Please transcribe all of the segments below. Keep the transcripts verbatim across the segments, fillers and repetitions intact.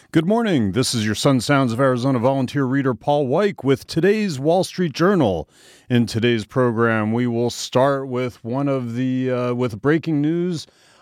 Good morning. This is your Sun Sounds of Arizona volunteer reader Paul Weick with today's Wall Street Journal. In today's program, we will start with one of the uh, with breaking news.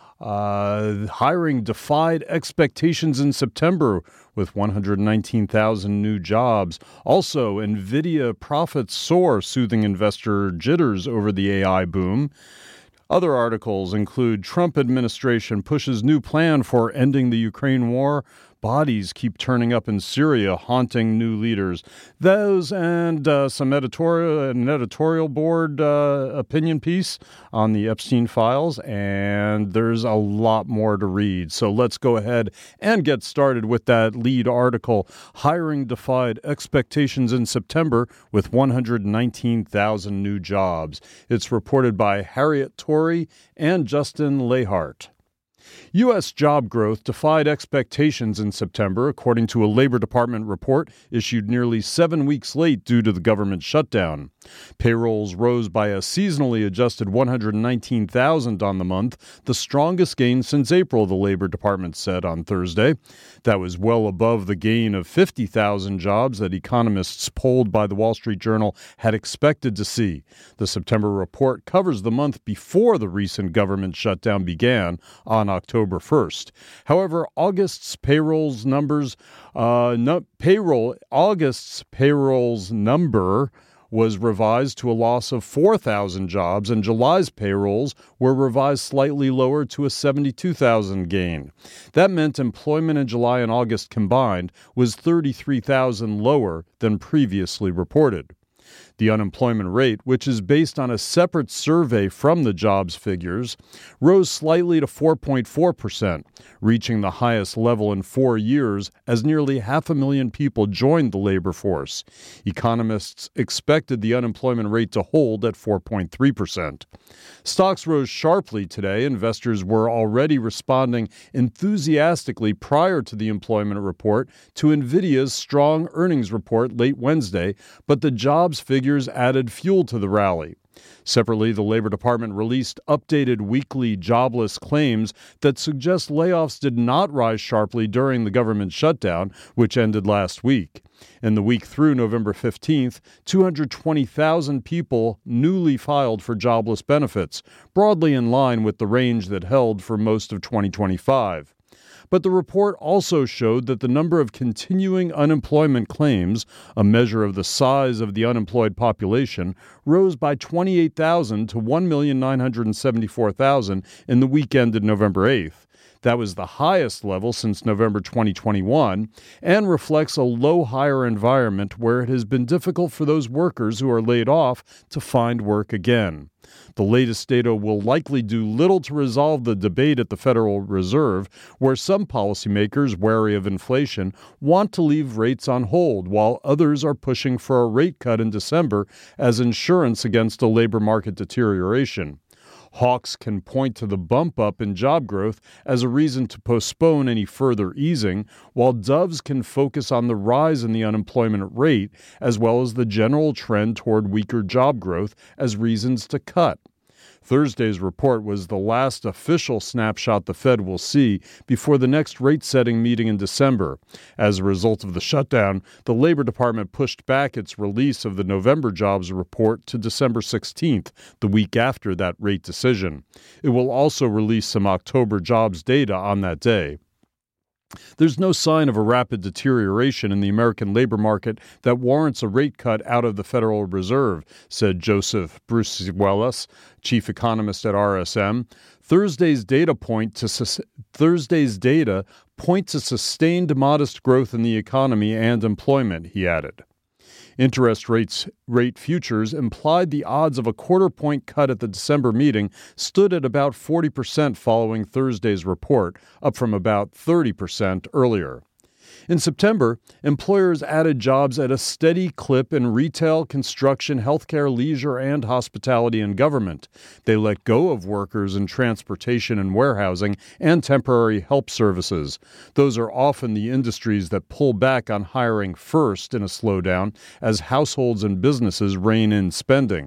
Uh, hiring defied expectations in September with one hundred nineteen thousand new jobs. Also, NVIDIA profits soar, soothing investor jitters over the A I boom. Other articles include Trump administration pushes new plan for ending the Ukraine war. Bodies keep turning up in Syria, haunting new leaders. Those and uh, some editorial, an editorial board uh, opinion piece on the Epstein files, and there's a lot more to read. So let's go ahead and get started with that lead article. Hiring defied expectations in September with one hundred nineteen thousand new jobs. It's reported by Harriet Torrey and Justin Lehart. U S job growth defied expectations in September, according to a Labor Department report issued nearly seven weeks late due to the government shutdown. Payrolls rose by a seasonally adjusted one hundred nineteen thousand on the month, the strongest gain since April, the Labor Department said on Thursday. That was well above the gain of fifty thousand jobs that economists polled by the Wall Street Journal had expected to see. The September report covers the month before the recent government shutdown began on October first. However, August's payrolls numbers, uh, no, payroll, August's payrolls number was revised to a loss of four thousand jobs, and July's payrolls were revised slightly lower to a seventy-two thousand gain. That meant employment in July and August combined was thirty-three thousand lower than previously reported. The unemployment rate, which is based on a separate survey from the jobs figures, rose slightly to four point four percent, reaching the highest level in four years as nearly half a million people joined the labor force. Economists expected the unemployment rate to hold at four point three percent. Stocks rose sharply today. Investors were already responding enthusiastically prior to the employment report to NVIDIA's strong earnings report late Wednesday, but the jobs figures added fuel to the rally. Separately, the Labor Department released updated weekly jobless claims that suggest layoffs did not rise sharply during the government shutdown, which ended last week. In the week through November fifteenth, two hundred twenty thousand people newly filed for jobless benefits, broadly in line with the range that held for most of twenty twenty-five. But the report also showed that the number of continuing unemployment claims, a measure of the size of the unemployed population, rose by twenty-eight thousand to one million nine hundred seventy-four thousand in the week ended November eighth. That was the highest level since November twenty twenty-one and reflects a low hire environment where it has been difficult for those workers who are laid off to find work again. The latest data will likely do little to resolve the debate at the Federal Reserve, where some policymakers, wary of inflation, want to leave rates on hold, while others are pushing for a rate cut in December as insurance against a labor market deterioration. Hawks can point to the bump up in job growth as a reason to postpone any further easing, while doves can focus on the rise in the unemployment rate as well as the general trend toward weaker job growth as reasons to cut. Thursday's report was the last official snapshot the Fed will see before the next rate-setting meeting in December. As a result of the shutdown, the Labor Department pushed back its release of the November jobs report to December sixteenth, the week after that rate decision. It will also release some October jobs data on that day. There's no sign of a rapid deterioration in the American labor market that warrants a rate cut out of the Federal Reserve, said Joseph Brucewelis, chief economist at R S M. Thursday's data point to sus- Thursday's data point to sustained modest growth in the economy and employment, he added. Interest rates rate futures implied the odds of a quarter point cut at the December meeting stood at about forty percent following Thursday's report, up from about thirty percent earlier. In September, employers added jobs at a steady clip in retail, construction, healthcare, leisure, and hospitality and government. They let go of workers in transportation and warehousing and temporary help services. Those are often the industries that pull back on hiring first in a slowdown as households and businesses rein in spending.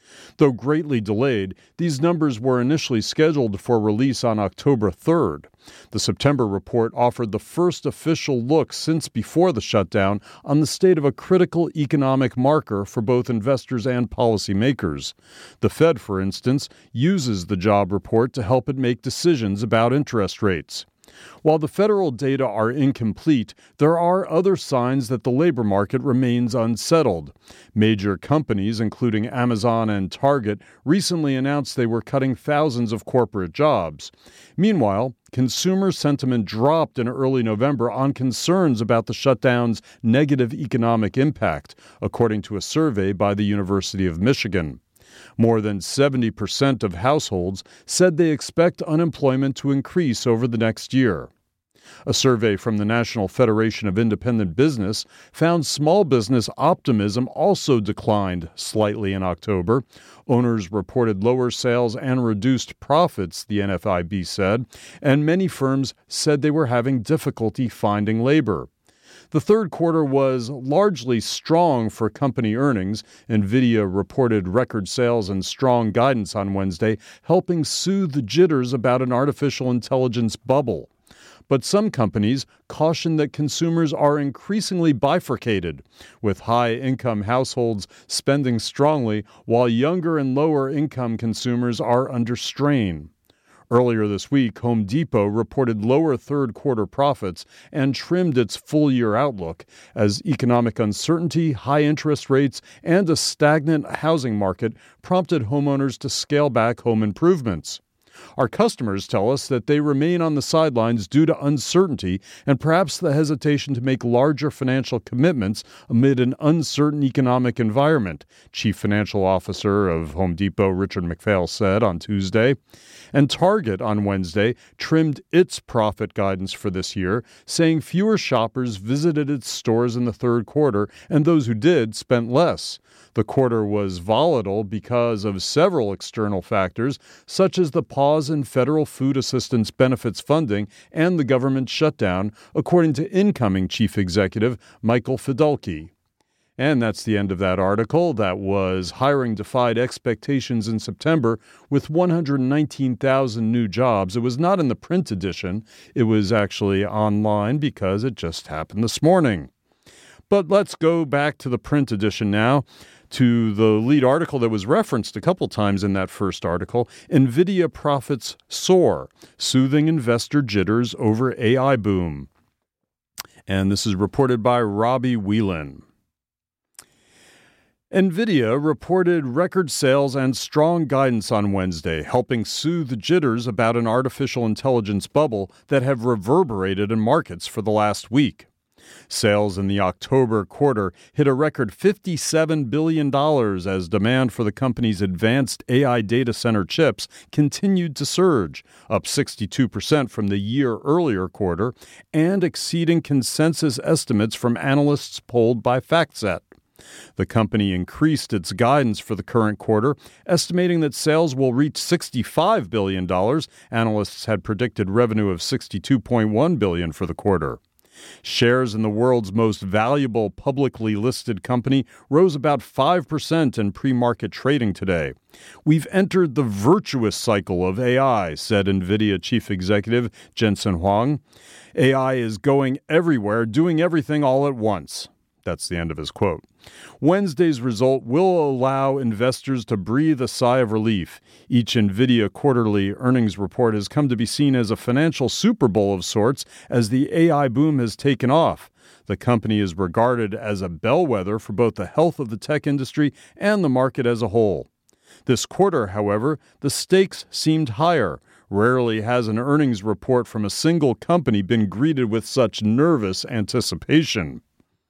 Though greatly delayed, these numbers were initially scheduled for release on October third. The September report offered the first official look since before the shutdown on the state of a critical economic marker for both investors and policymakers. The Fed, for instance, uses the job report to help it make decisions about interest rates. While the federal data are incomplete, there are other signs that the labor market remains unsettled. Major companies, including Amazon and Target, recently announced they were cutting thousands of corporate jobs. Meanwhile, consumer sentiment dropped in early November on concerns about the shutdown's negative economic impact, according to a survey by the University of Michigan. More than seventy percent of households said they expect unemployment to increase over the next year. A survey from the National Federation of Independent Business found small business optimism also declined slightly in October. Owners reported lower sales and reduced profits, the N F I B said, and many firms said they were having difficulty finding labor. The third quarter was largely strong for company earnings. NVIDIA reported record sales and strong guidance on Wednesday, helping soothe the jitters about an artificial intelligence bubble. But some companies caution that consumers are increasingly bifurcated, with high-income households spending strongly while younger and lower-income consumers are under strain. Earlier this week, Home Depot reported lower third-quarter profits and trimmed its full-year outlook as economic uncertainty, high interest rates, and a stagnant housing market prompted homeowners to scale back home improvements. Our customers tell us that they remain on the sidelines due to uncertainty and perhaps the hesitation to make larger financial commitments amid an uncertain economic environment, Chief Financial Officer of Home Depot Richard McPhail said on Tuesday. And Target on Wednesday trimmed its profit guidance for this year, saying fewer shoppers visited its stores in the third quarter, and those who did spent less. The quarter was volatile because of several external factors, such as the pause in federal food assistance benefits funding and the government shutdown, according to incoming Chief Executive Michael Fidelki. And that's the end of that article. That was Hiring Defied Expectations in September with one hundred nineteen thousand new jobs. It was not in the print edition. It was actually online because it just happened this morning. But let's go back to the print edition now, to the lead article that was referenced a couple times in that first article. NVIDIA profits soar, soothing investor jitters over A I boom. And this is reported by Robbie Whelan. NVIDIA reported record sales and strong guidance on Wednesday, helping soothe jitters about an artificial intelligence bubble that have reverberated in markets for the last week. Sales in the October quarter hit a record fifty-seven billion dollars as demand for the company's advanced A I data center chips continued to surge, up sixty-two percent from the year-earlier quarter and exceeding consensus estimates from analysts polled by FactSet. The company increased its guidance for the current quarter, estimating that sales will reach sixty-five billion dollars. Analysts had predicted revenue of sixty-two point one billion dollars for the quarter. Shares in the world's most valuable publicly listed company rose about five percent in pre-market trading today. We've entered the virtuous cycle of A I, said NVIDIA Chief Executive Jensen Huang. A I is going everywhere, doing everything all at once. That's the end of his quote. Wednesday's result will allow investors to breathe a sigh of relief. Each NVIDIA quarterly earnings report has come to be seen as a financial Super Bowl of sorts as the A I boom has taken off. The company is regarded as a bellwether for both the health of the tech industry and the market as a whole. This quarter, however, the stakes seemed higher. Rarely has an earnings report from a single company been greeted with such nervous anticipation.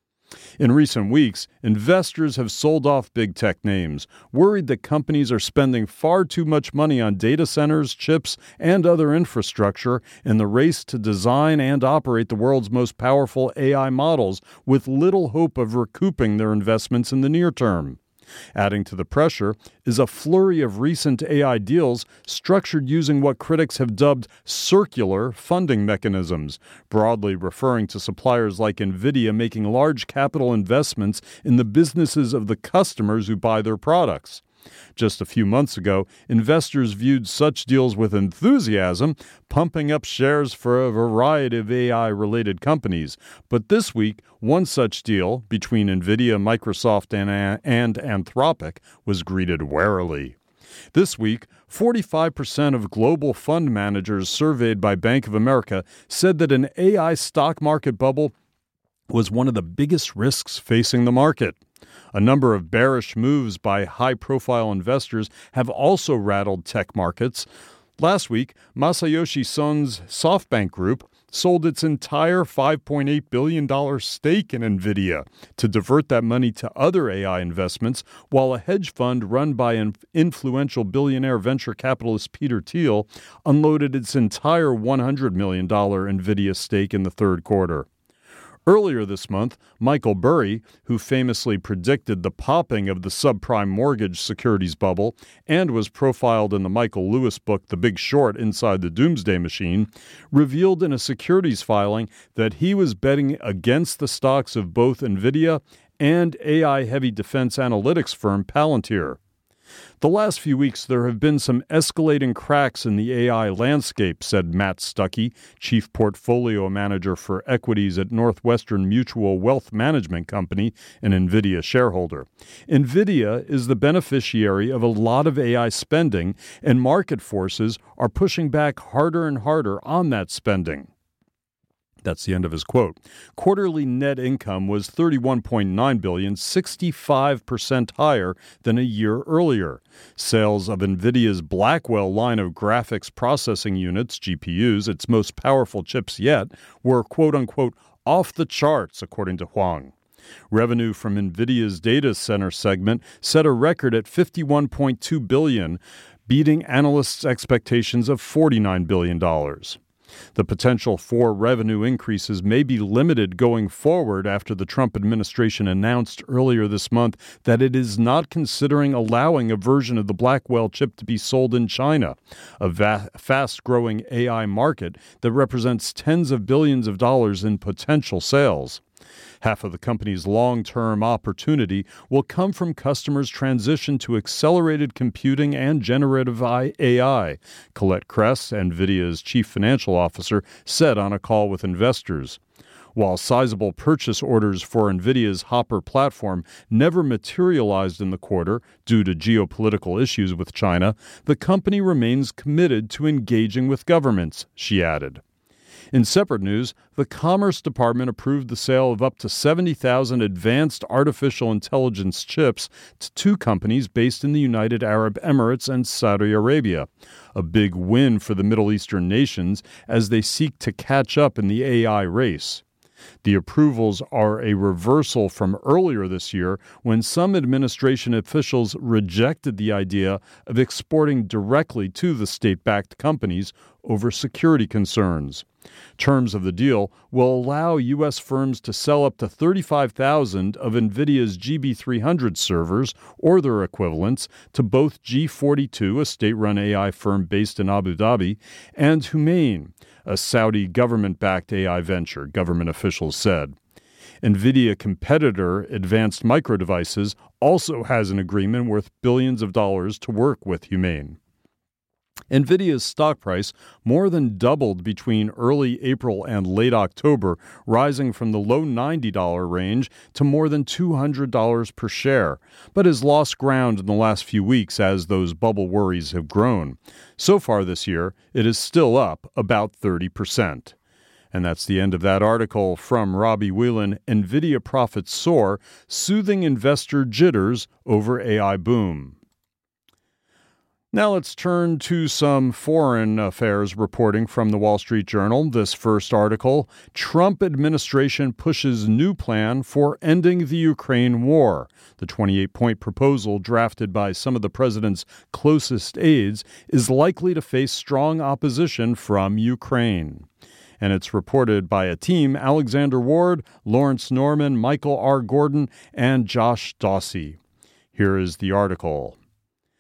In recent weeks, investors have sold off big tech names, worried that companies are spending far too much money on data centers, chips, and other infrastructure in the race to design and operate the world's most powerful A I models with little hope of recouping their investments in the near term. Adding to the pressure is a flurry of recent A I deals structured using what critics have dubbed circular funding mechanisms, broadly referring to suppliers like NVIDIA making large capital investments in the businesses of the customers who buy their products. Just a few months ago, investors viewed such deals with enthusiasm, pumping up shares for a variety of A I-related companies. But this week, one such deal between NVIDIA, Microsoft, and, and Anthropic was greeted warily. This week, forty-five percent of global fund managers surveyed by Bank of America said that an A I stock market bubble was one of the biggest risks facing the market. A number of bearish moves by high-profile investors have also rattled tech markets. Last week, Masayoshi Son's SoftBank Group sold its entire five point eight billion dollars stake in NVIDIA to divert that money to other A I investments, while a hedge fund run by an influential billionaire venture capitalist Peter Thiel unloaded its entire one hundred million dollars NVIDIA stake in the third quarter. Earlier this month, Michael Burry, who famously predicted the popping of the subprime mortgage securities bubble and was profiled in the Michael Lewis book The Big Short: Inside the Doomsday Machine, revealed in a securities filing that he was betting against the stocks of both NVIDIA and A I-heavy defense analytics firm Palantir. The last few weeks, there have been some escalating cracks in the A I landscape, said Matt Stuckey, Chief Portfolio Manager for Equities at Northwestern Mutual Wealth Management Company, an NVIDIA shareholder. NVIDIA is the beneficiary of a lot of A I spending, and market forces are pushing back harder and harder on that spending. That's the end of his quote. Quarterly net income was thirty-one point nine billion dollars, sixty-five percent higher than a year earlier. Sales of NVIDIA's Blackwell line of graphics processing units, G P Us, its most powerful chips yet, were quote-unquote off the charts, according to Huang. Revenue from NVIDIA's data center segment set a record at fifty-one point two billion dollars, beating analysts' expectations of forty-nine billion dollars. The potential for revenue increases may be limited going forward after the Trump administration announced earlier this month that it is not considering allowing a version of the Blackwell chip to be sold in China, a va- fast-growing A I market that represents tens of billions of dollars in potential sales. Half of the company's long-term opportunity will come from customers' transition to accelerated computing and generative A I, Colette Kress, NVIDIA's chief financial officer, said on a call with investors. While sizable purchase orders for NVIDIA's Hopper platform never materialized in the quarter due to geopolitical issues with China, the company remains committed to engaging with governments, she added. In separate news, the Commerce Department approved the sale of up to seventy thousand advanced artificial intelligence chips to two companies based in the United Arab Emirates and Saudi Arabia, a big win for the Middle Eastern nations as they seek to catch up in the A I race. The approvals are a reversal from earlier this year when some administration officials rejected the idea of exporting directly to the state-backed companies over security concerns. Terms of the deal will allow U S firms to sell up to thirty-five thousand of NVIDIA's G B three hundred servers or their equivalents to both G forty-two, a state-run A I firm based in Abu Dhabi, and Humain, a Saudi government-backed A I venture, government officials said. NVIDIA competitor Advanced Micro Devices also has an agreement worth billions of dollars to work with Humain. NVIDIA's stock price more than doubled between early April and late October, rising from the low ninety dollars range to more than two hundred dollars per share, but has lost ground in the last few weeks as those bubble worries have grown. So far this year, it is still up about thirty percent. And that's the end of that article from Robbie Whelan. NVIDIA profits soar, soothing investor jitters over A I boom. Now let's turn to some foreign affairs reporting from the Wall Street Journal. This first article, Trump administration pushes new plan for ending the Ukraine war. The twenty-eight point proposal drafted by some of the president's closest aides is likely to face strong opposition from Ukraine. And it's reported by a team, Alexander Ward, Lawrence Norman, Michael R. Gordon, and Josh Dawsey. Here is the article.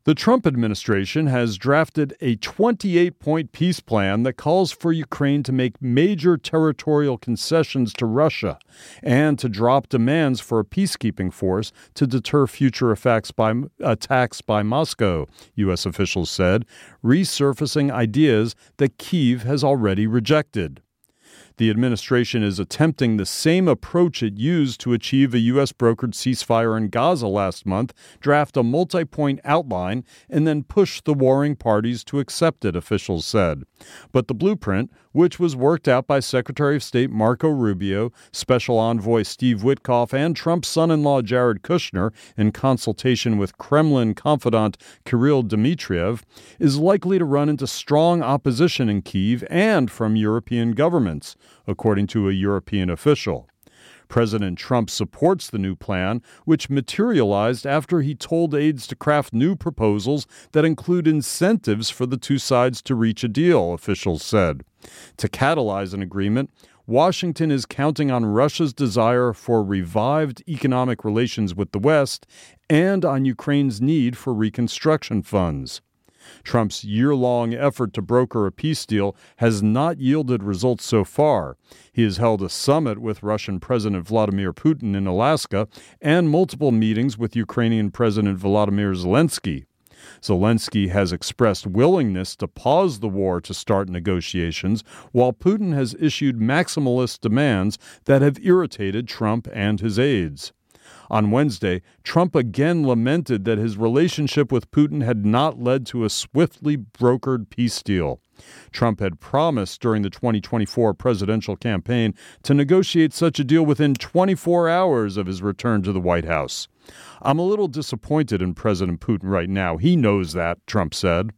The Trump administration has drafted a twenty-eight point peace plan that calls for Ukraine to make major territorial concessions to Russia and to drop demands for a peacekeeping force to deter future attacks by, attacks by Moscow, U S officials said, resurfacing ideas that Kyiv has already rejected. The administration is attempting the same approach it used to achieve a U S-brokered ceasefire in Gaza last month, draft a multi-point outline, and then push the warring parties to accept it, officials said. But the blueprint, which was worked out by Secretary of State Marco Rubio, Special Envoy Steve Witkoff, and Trump's son-in-law Jared Kushner in consultation with Kremlin confidant Kirill Dmitriev, is likely to run into strong opposition in Kyiv and from European governments, according to a European official. President Trump supports the new plan, which materialized after he told aides to craft new proposals that include incentives for the two sides to reach a deal, officials said. To catalyze an agreement, Washington is counting on Russia's desire for revived economic relations with the West and on Ukraine's need for reconstruction funds. Trump's year-long effort to broker a peace deal has not yielded results so far. He has held a summit with Russian President Vladimir Putin in Alaska and multiple meetings with Ukrainian President Volodymyr Zelensky. Zelensky has expressed willingness to pause the war to start negotiations, while Putin has issued maximalist demands that have irritated Trump and his aides. On Wednesday, Trump again lamented that his relationship with Putin had not led to a swiftly brokered peace deal. Trump had promised during the twenty twenty-four presidential campaign to negotiate such a deal within twenty-four hours of his return to the White House. "I'm a little disappointed in President Putin right now. He knows that," Trump said.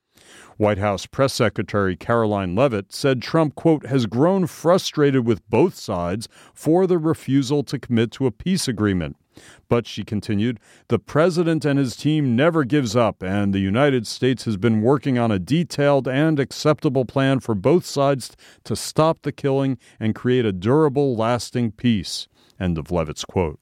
White House Press Secretary Caroline Leavitt said Trump, quote, has grown frustrated with both sides for the refusal to commit to a peace agreement. But, she continued, the president and his team never gives up, and the United States has been working on a detailed and acceptable plan for both sides to stop the killing and create a durable, lasting peace. End of Leavitt's quote.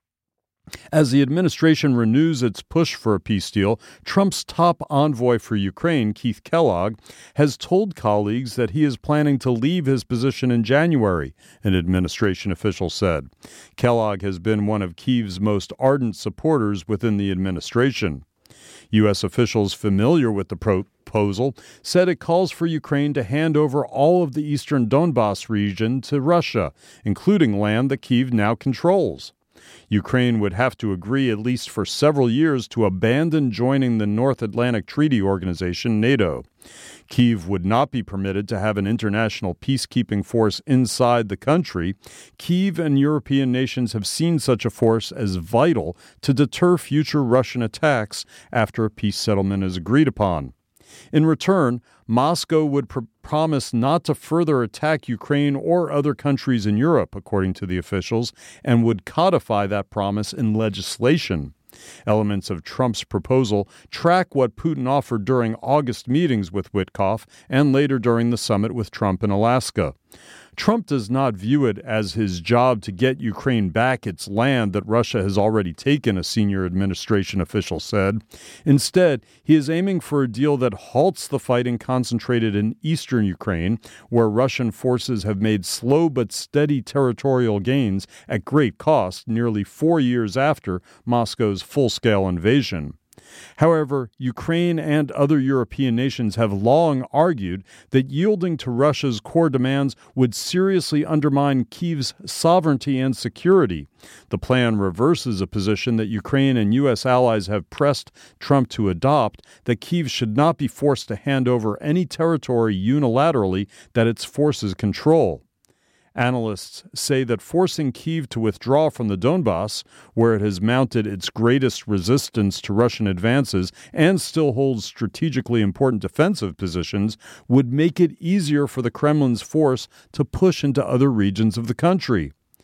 As the administration renews its push for a peace deal, Trump's top envoy for Ukraine, Keith Kellogg, has told colleagues that he is planning to leave his position in January, an administration official said. Kellogg has been one of Kyiv's most ardent supporters within the administration. U S officials familiar with the proposal said it calls for Ukraine to hand over all of the eastern Donbas region to Russia, including land that Kyiv now controls. Ukraine would have to agree, at least for several years, to abandon joining the North Atlantic Treaty Organization, NATO. Kyiv would not be permitted to have an international peacekeeping force inside the country. Kyiv and European nations have seen such a force as vital to deter future Russian attacks after a peace settlement is agreed upon. In return, Moscow would pr- promise not to further attack Ukraine or other countries in Europe, according to the officials, and would codify that promise in legislation. Elements of Trump's proposal track what Putin offered during August meetings with Witkoff and later during the summit with Trump in Alaska. Trump does not view it as his job to get Ukraine back its land that Russia has already taken, a senior administration official said. Instead, he is aiming for a deal that halts the fighting concentrated in eastern Ukraine, where Russian forces have made slow but steady territorial gains at great cost nearly four years after Moscow's full-scale invasion. However, Ukraine and other European nations have long argued that yielding to Russia's core demands would seriously undermine Kyiv's sovereignty and security. The plan reverses a position that Ukraine and U S allies have pressed Trump to adopt, that Kyiv should not be forced to hand over any territory unilaterally that its forces control. Analysts say that forcing Kyiv to withdraw from the Donbas, where it has mounted its greatest resistance to Russian advances and still holds strategically important defensive positions, would make it easier for the Kremlin's force to push into other regions of the country.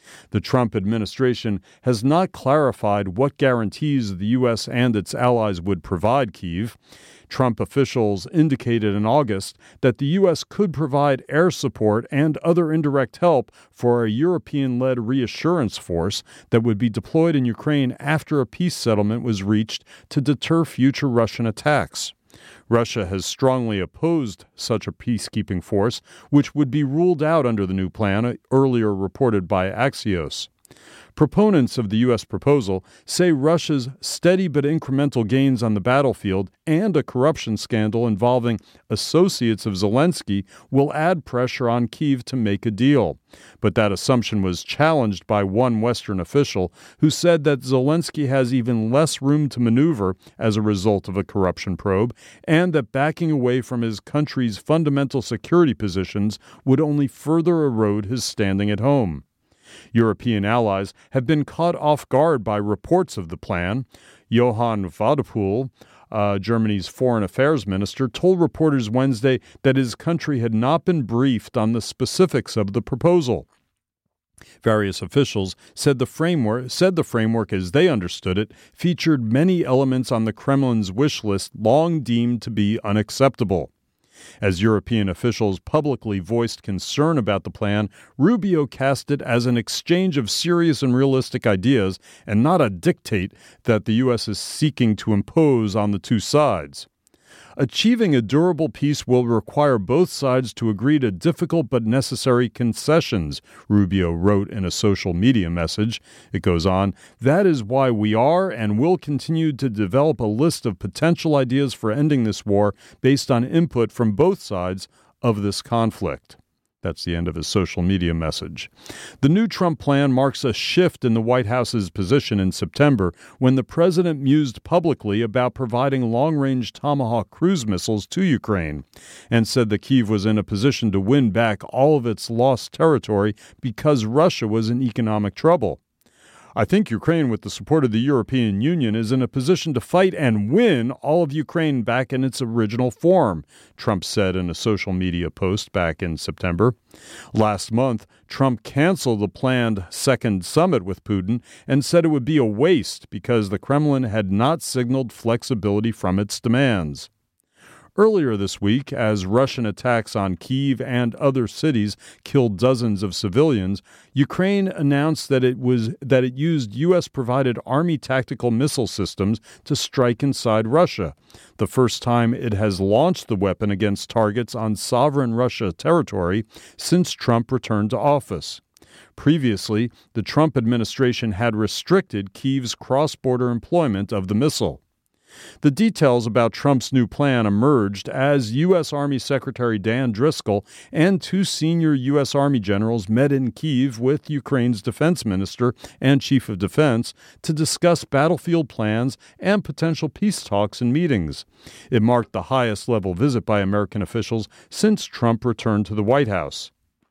The Trump administration has not clarified what guarantees the U S and its allies would provide Kyiv. Trump officials indicated in August that the U S could provide air support and other indirect help for a European-led reassurance force that would be deployed in Ukraine after a peace settlement was reached to deter future Russian attacks. Russia has strongly opposed such a peacekeeping force, which would be ruled out under the new plan, earlier reported by Axios. Proponents of the U S proposal say Russia's steady but incremental gains on the battlefield and a corruption scandal involving associates of Zelensky will add pressure on Kyiv to make a deal. But that assumption was challenged by one Western official who said that Zelensky has even less room to maneuver as a result of a corruption probe, and that backing away from his country's fundamental security positions would only further erode his standing at home. European allies have been caught off guard by reports of the plan. Johann Wadephul, uh, Germany's foreign affairs minister, told reporters Wednesday that his country had not been briefed on the specifics of the proposal. Various officials said the framework, said the framework as they understood it, featured many elements on the Kremlin's wish list long deemed to be unacceptable. As European officials publicly voiced concern about the plan, Rubio cast it as an exchange of serious and realistic ideas and not a dictate that the U S is seeking to impose on the two sides. Achieving a durable peace will require both sides to agree to difficult but necessary concessions, Rubio wrote in a social media message. It goes on, that is why we are and will continue to develop a list of potential ideas for ending this war based on input from both sides of this conflict. That's the end of his social media message. The new Trump plan marks a shift in the White House's position in September when the president mused publicly about providing long-range Tomahawk cruise missiles to Ukraine and said that Kyiv was in a position to win back all of its lost territory because Russia was in economic trouble. I think Ukraine, with the support of the European Union, is in a position to fight and win all of Ukraine back in its original form, Trump said in a social media post back in September. Last month, Trump canceled the planned second summit with Putin and said it would be a waste because the Kremlin had not signaled flexibility from its demands. Earlier this week, as Russian attacks on Kyiv and other cities killed dozens of civilians, Ukraine announced that it was that it used U S-provided Army tactical missile systems to strike inside Russia, the first time it has launched the weapon against targets on sovereign Russia territory since Trump returned to office. Previously, the Trump administration had restricted Kyiv's cross-border employment of the missile. The details about Trump's new plan emerged as U S. Army Secretary Dan Driscoll and two senior U S. Army generals met in Kyiv with Ukraine's defense minister and chief of defense to discuss battlefield plans and potential peace talks and meetings. It marked the highest level visit by American officials since Trump returned to the White House.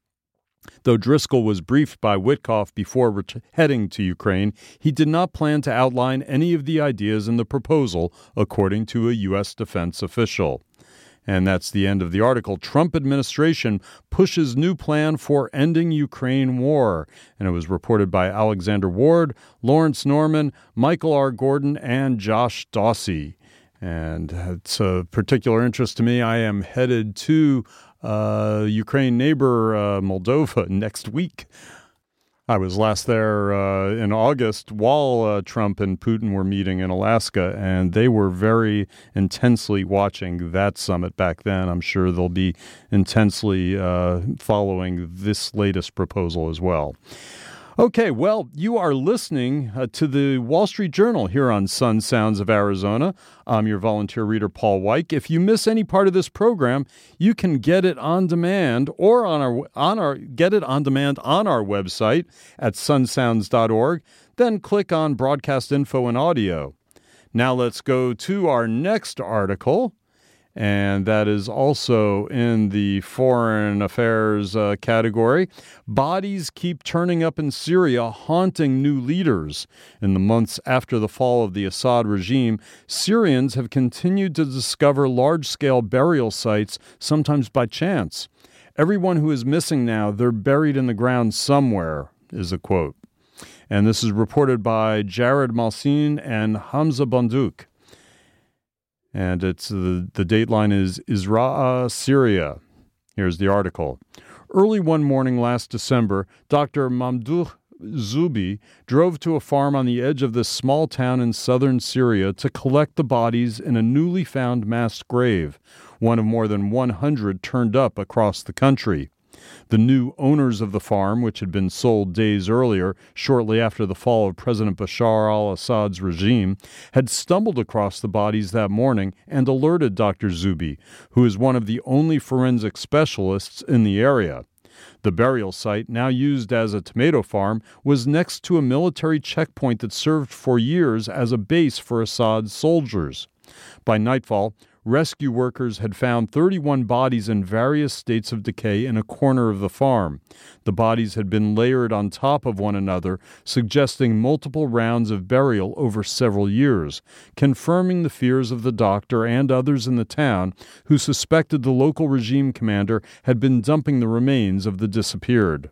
Though Driscoll was briefed by Witkoff before ret- heading to Ukraine, he did not plan to outline any of the ideas in the proposal, according to a U S defense official. And that's the end of the article. Trump administration pushes new plan for ending Ukraine war. And it was reported by Alexander Ward, Lawrence Norman, Michael R. Gordon, and Josh Dawsey. And it's of particular interest to me. I am headed to Uh, Ukraine neighbor uh, Moldova next week. I was last there uh, in August while uh, Trump and Putin were meeting in Alaska, and they were very intensely watching that summit back then. I'm sure they'll be intensely uh, following this latest proposal as well. Okay, well, you are listening uh, to the Wall Street Journal here on Sun Sounds of Arizona. I'm your volunteer reader, Paul Weick. If you miss any part of this program, you can get it on demand or on our on our get it on demand on our website at sun sounds dot org. Then click on Broadcast Info and Audio. Now let's go to our next article. And that is also in the foreign affairs uh, category. Bodies keep turning up in Syria, haunting new leaders. In the months after the fall of the Assad regime, Syrians have continued to discover large-scale burial sites, sometimes by chance. Everyone who is missing now, they're buried in the ground somewhere. is a quote. And this is reported by Jared Malsin and Hamza Bandouk. And it's the, the dateline is Isra'a, Syria. Here's the article. Early one morning last December, Doctor Mamdouh Zubi drove to a farm on the edge of this small town in southern Syria to collect the bodies in a newly found mass grave, one of more than one hundred turned up across the country. The new owners of the farm, which had been sold days earlier, shortly after the fall of President Bashar al-Assad's regime, had stumbled across the bodies that morning and alerted Doctor Zubi, who is one of the only forensic specialists in the area. The burial site, now used as a tomato farm, was next to a military checkpoint that served for years as a base for Assad's soldiers. By nightfall, rescue workers had found thirty-one bodies in various states of decay in a corner of the farm. The bodies had been layered on top of one another, suggesting multiple rounds of burial over several years, confirming the fears of the doctor and others in the town who suspected the local regime commander had been dumping the remains of the disappeared.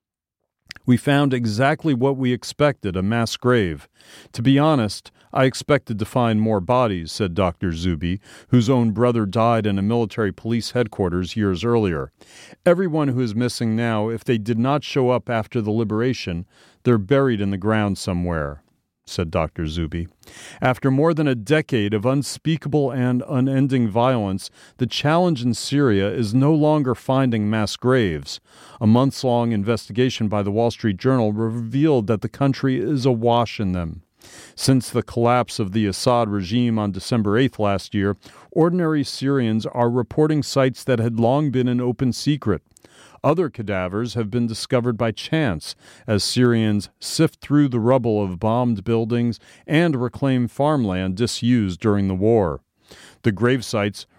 We found exactly what we expected, a mass grave. To be honest, I expected to find more bodies, said Doctor Zubi, whose own brother died in a military police headquarters years earlier. Everyone who is missing now, if they did not show up after the liberation, they're buried in the ground somewhere, said Doctor Zubi. After more than a decade of unspeakable and unending violence, the challenge in Syria is no longer finding mass graves. A months-long investigation by the Wall Street Journal revealed that the country is awash in them. Since the collapse of the Assad regime on December eighth last year, ordinary Syrians are reporting sites that had long been an open secret. Other cadavers have been discovered by chance as Syrians sift through the rubble of bombed buildings and reclaim farmland disused during the war. The grave sites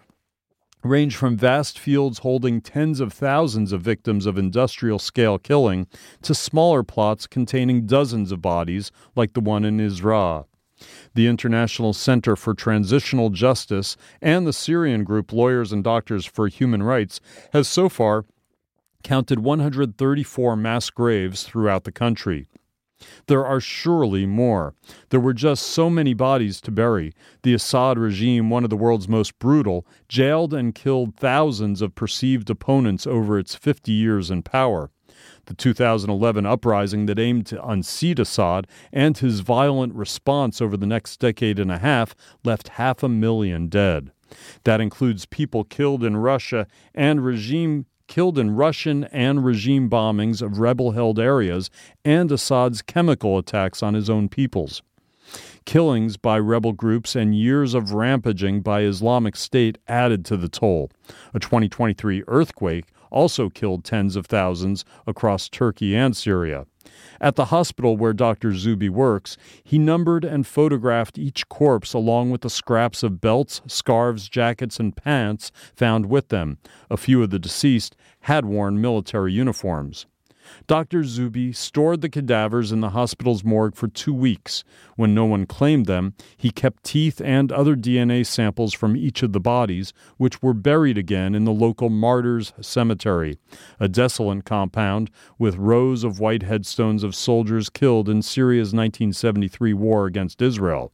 range from vast fields holding tens of thousands of victims of industrial-scale killing to smaller plots containing dozens of bodies, like the one in Isra'a. The International Center for Transitional Justice and the Syrian group Lawyers and Doctors for Human Rights has so far counted one hundred thirty-four mass graves throughout the country. There are surely more. There were just so many bodies to bury. The Assad regime, one of the world's most brutal, jailed and killed thousands of perceived opponents over its fifty years in power. The two thousand eleven uprising that aimed to unseat Assad and his violent response over the next decade and a half left half a million dead. That includes people killed in Russia and regime killed in Russian and regime bombings of rebel-held areas and Assad's chemical attacks on his own peoples. Killings by rebel groups and years of rampaging by Islamic State added to the toll. A twenty twenty-three earthquake also killed tens of thousands across Turkey and Syria. At the hospital where Doctor Zubi works, he numbered and photographed each corpse along with the scraps of belts, scarves, jackets, and pants found with them. A few of the deceased had worn military uniforms. Doctor Zubi stored the cadavers in the hospital's morgue for two weeks. When no one claimed them, he kept teeth and other D N A samples from each of the bodies, which were buried again in the local Martyrs Cemetery, a desolate compound with rows of white headstones of soldiers killed in Syria's nineteen seventy-three war against Israel.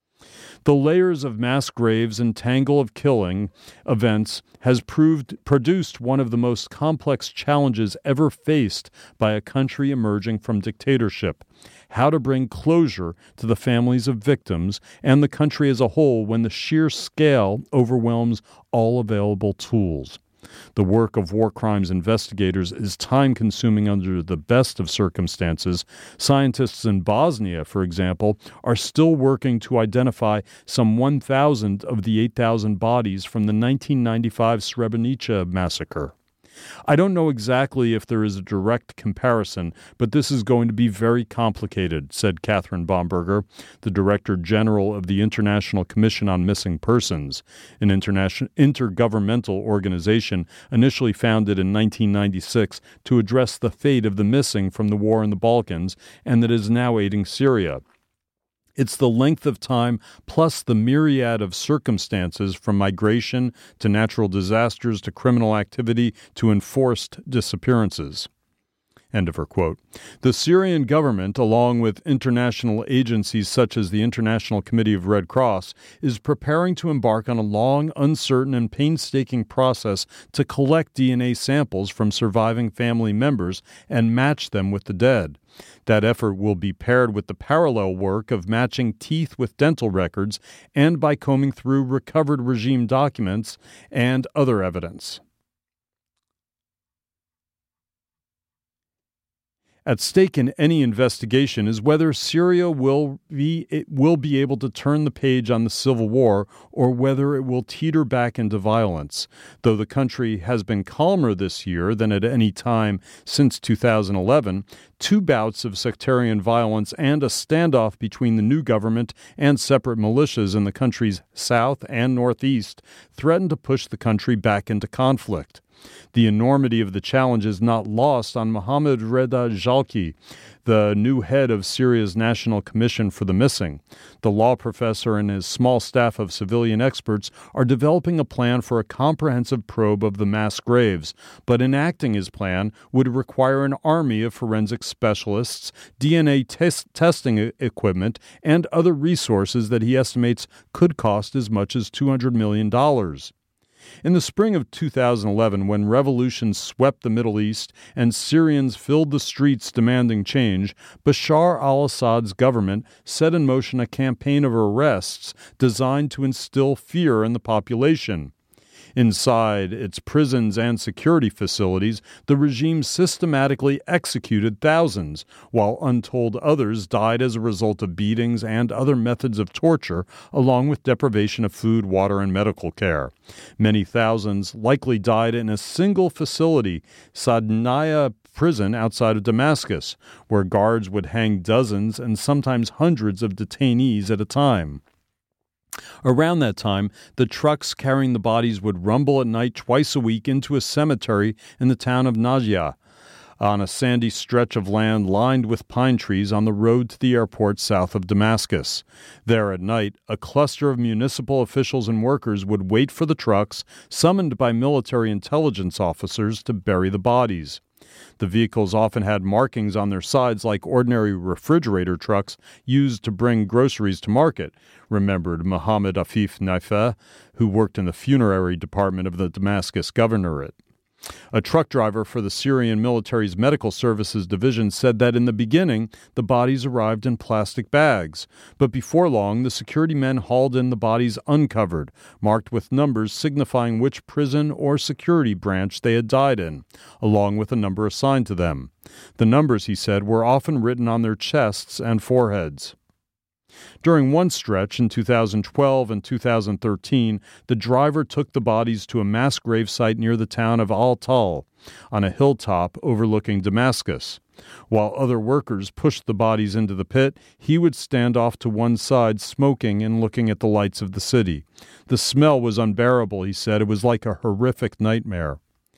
The layers of mass graves and tangle of killing events has proved produced one of the most complex challenges ever faced by a country emerging from dictatorship: how to bring closure to the families of victims and the country as a whole when the sheer scale overwhelms all available tools. The work of war crimes investigators is time-consuming under the best of circumstances. Scientists in Bosnia, for example, are still working to identify some one thousand of the eight thousand bodies from the nineteen ninety-five Srebrenica massacre. I don't know exactly if there is a direct comparison, but this is going to be very complicated, said Catherine Bomberger, the Director General of the International Commission on Missing Persons, an international intergovernmental organization initially founded in nineteen ninety-six to address the fate of the missing from the war in the Balkans and that is now aiding Syria. It's the length of time plus the myriad of circumstances from migration to natural disasters to criminal activity to enforced disappearances. End of her quote. The Syrian government, along with international agencies such as the International Committee of Red Cross, is preparing to embark on a long, uncertain, and painstaking process to collect D N A samples from surviving family members and match them with the dead. That effort will be paired with the parallel work of matching teeth with dental records and by combing through recovered regime documents and other evidence. At stake in any investigation is whether Syria will be it will be able to turn the page on the civil war or whether it will teeter back into violence. Though the country has been calmer this year than at any time since two thousand eleven, two bouts of sectarian violence and a standoff between the new government and separate militias in the country's south and northeast threaten to push the country back into conflict. The enormity of the challenge is not lost on Mohammad Reda Jalki, the new head of Syria's National Commission for the Missing. The law professor and his small staff of civilian experts are developing a plan for a comprehensive probe of the mass graves, but enacting his plan would require an army of forensic specialists, D N A test- testing equipment, and other resources that he estimates could cost as much as two hundred million dollars. In the spring of two thousand eleven, when revolution swept the Middle East and Syrians filled the streets demanding change, Bashar al-Assad's government set in motion a campaign of arrests designed to instill fear in the population. Inside its prisons and security facilities, the regime systematically executed thousands, while untold others died as a result of beatings and other methods of torture, along with deprivation of food, water, and medical care. Many thousands likely died in a single facility, Sadnaya prison outside of Damascus, where guards would hang dozens and sometimes hundreds of detainees at a time. Around that time, the trucks carrying the bodies would rumble at night twice a week into a cemetery in the town of Najia, on a sandy stretch of land lined with pine trees on the road to the airport south of Damascus. There at night, a cluster of municipal officials and workers would wait for the trucks, summoned by military intelligence officers to bury the bodies. The vehicles often had markings on their sides like ordinary refrigerator trucks used to bring groceries to market, remembered Mohammed Afif Naifeh, who worked in the funerary department of the Damascus governorate. A truck driver for the Syrian military's medical services division said that in the beginning, the bodies arrived in plastic bags. But before long, the security men hauled in the bodies uncovered, marked with numbers signifying which prison or security branch they had died in, along with a number assigned to them. The numbers, he said, were often written on their chests and foreheads. During one stretch in two thousand twelve and two thousand thirteen, the driver took the bodies to a mass grave site near the town of Al-Tal, on a hilltop overlooking Damascus. While other workers pushed the bodies into the pit, he would stand off to one side smoking and looking at the lights of the city. The smell was unbearable, he said. It was like a horrific nightmare.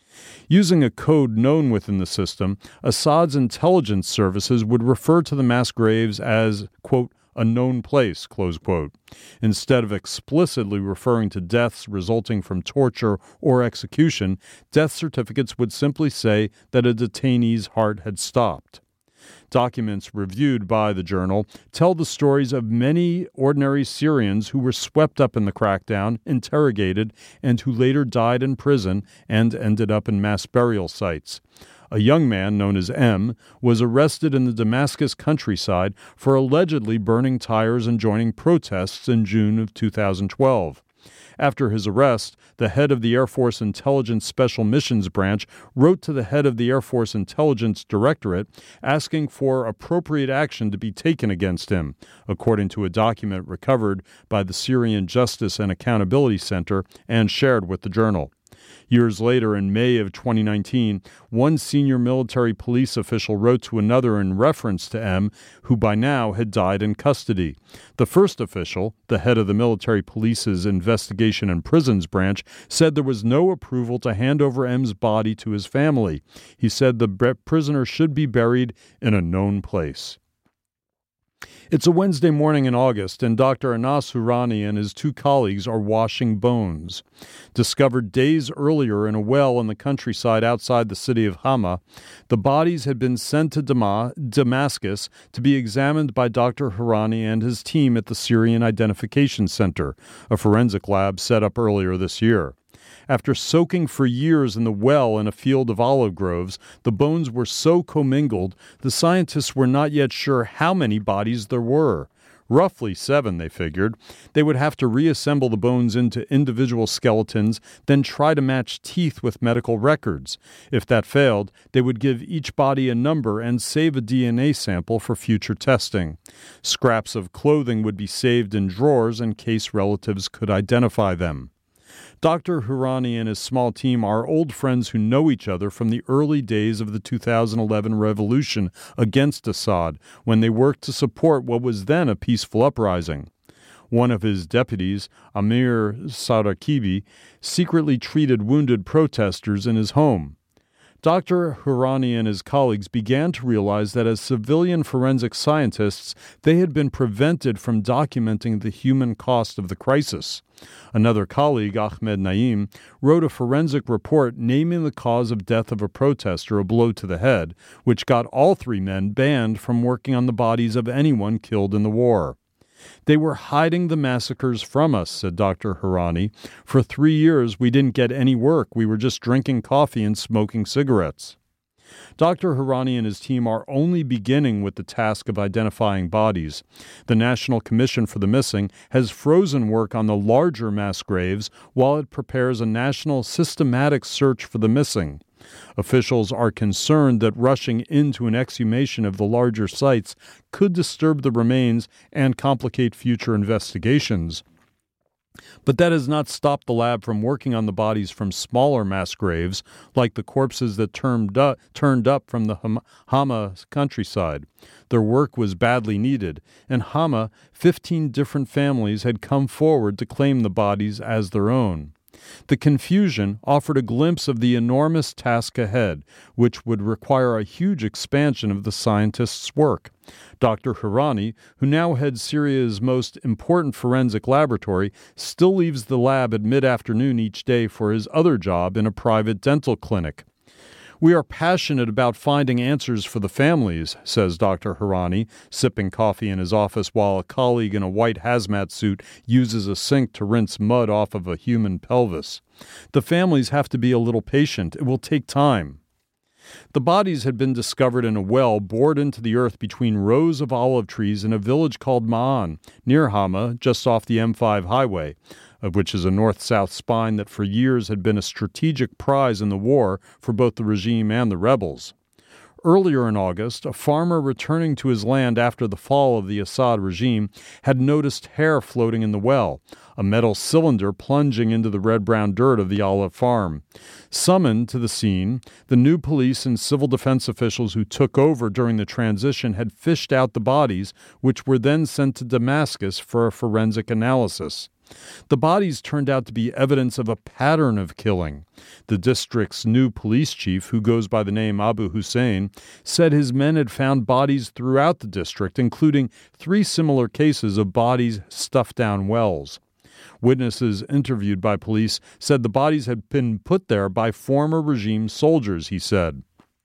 Using a code known within the system, Assad's intelligence services would refer to the mass graves as, quote, a known place, close quote. Instead of explicitly referring to deaths resulting from torture or execution, death certificates would simply say that a detainee's heart had stopped. Documents reviewed by the journal tell the stories of many ordinary Syrians who were swept up in the crackdown, interrogated, and who later died in prison and ended up in mass burial sites. A young man known as M was arrested in the Damascus countryside for allegedly burning tires and joining protests in June of two thousand twelve. After his arrest, the head of the Air Force Intelligence Special Missions Branch wrote to the head of the Air Force Intelligence Directorate asking for appropriate action to be taken against him, according to a document recovered by the Syrian Justice and Accountability Center and shared with the journal. Years later, in May of twenty nineteen, one senior military police official wrote to another in reference to M, who by now had died in custody. The first official, the head of the military police's Investigation and Prisons Branch, said there was no approval to hand over M's body to his family. He said the prisoner should be buried in a known place. It's a Wednesday morning in August, and Doctor Anas Hourani and his two colleagues are washing bones. Discovered days earlier in a well in the countryside outside the city of Hama, the bodies had been sent to Dama- Damascus to be examined by Doctor Hourani and his team at the Syrian Identification Center, a forensic lab set up earlier this year. After soaking for years in the well in a field of olive groves, the bones were so commingled, the scientists were not yet sure how many bodies there were. Roughly seven, they figured. They would have to reassemble the bones into individual skeletons, then try to match teeth with medical records. If that failed, they would give each body a number and save a D N A sample for future testing. Scraps of clothing would be saved in drawers in case relatives could identify them. Doctor Hourani and his small team are old friends who know each other from the early days of the two thousand eleven revolution against Assad, when they worked to support what was then a peaceful uprising. One of his deputies, Amir Sarakibi, secretly treated wounded protesters in his home. Doctor Hourani and his colleagues began to realize that as civilian forensic scientists, they had been prevented from documenting the human cost of the crisis. Another colleague, Ahmed Naim, wrote a forensic report naming the cause of death of a protester, a blow to the head, which got all three men banned from working on the bodies of anyone killed in the war. They were hiding the massacres from us, said Doctor Hourani. For three years, we didn't get any work. We were just drinking coffee and smoking cigarettes. Doctor Hourani and his team are only beginning with the task of identifying bodies. The National Commission for the Missing has frozen work on the larger mass graves while it prepares a national systematic search for the missing. Officials are concerned that rushing into an exhumation of the larger sites could disturb the remains and complicate future investigations. But that has not stopped the lab from working on the bodies from smaller mass graves, like the corpses that turned up, turned up from the Hama countryside. Their work was badly needed. In Hama, fifteen different families had come forward to claim the bodies as their own. The confusion offered a glimpse of the enormous task ahead, which would require a huge expansion of the scientists' work. Doctor Hourani, who now heads Syria's most important forensic laboratory, still leaves the lab at mid-afternoon each day for his other job in a private dental clinic. We are passionate about finding answers for the families, says Doctor Hourani, sipping coffee in his office while a colleague in a white hazmat suit uses a sink to rinse mud off of a human pelvis. The families have to be a little patient. It will take time. The bodies had been discovered in a well bored into the earth between rows of olive trees in a village called Ma'an, near Hama, just off the M five highway, which is a north-south spine that for years had been a strategic prize in the war for both the regime and the rebels. Earlier in August, a farmer returning to his land after the fall of the Assad regime had noticed hair floating in the well, a metal cylinder plunging into the red-brown dirt of the olive farm. Summoned to the scene, the new police and civil defense officials who took over during the transition had fished out the bodies, which were then sent to Damascus for a forensic analysis. The bodies turned out to be evidence of a pattern of killing. The district's new police chief, who goes by the name Abu Hussein, said his men had found bodies throughout the district, including three similar cases of bodies stuffed down wells. Witnesses interviewed by police said the bodies had been put there by former regime soldiers, he said.